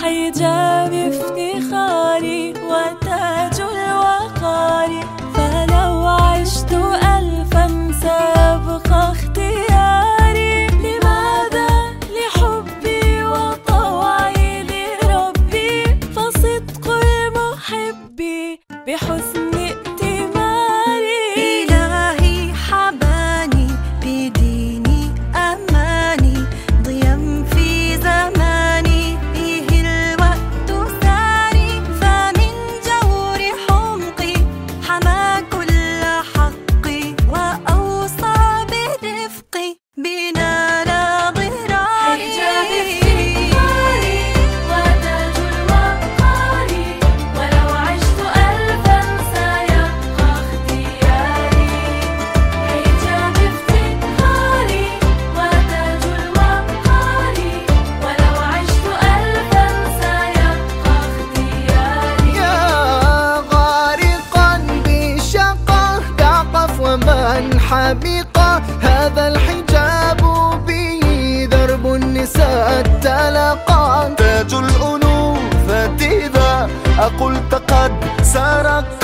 حجاب افتخاري وتاج الوقار، فلو عشت ألفا سيبقى اختياري. لماذا؟ لحبي وطوعي لربي، فصدق المحب بحسن ائتماري. إلهي حباني بديني أماني، ضيا في زماني فيه الوقت ساري. فمن جور حمقي حمى كل حقي، وأوصى برفقي بنا لا ضراري. حجاب افتخاري وتاج الوقار، ولو عشت ألفا سيبقى اختياري. حجاب افتخاري وتاج الوقار، ولو عشت ألفا سيبقى اختياري. يا غارقا بشقة تعقف ومن حبقة، هذا الحجاب به درب النساء التلقى. تاج الأنوثة إذا أقلت قد سرق،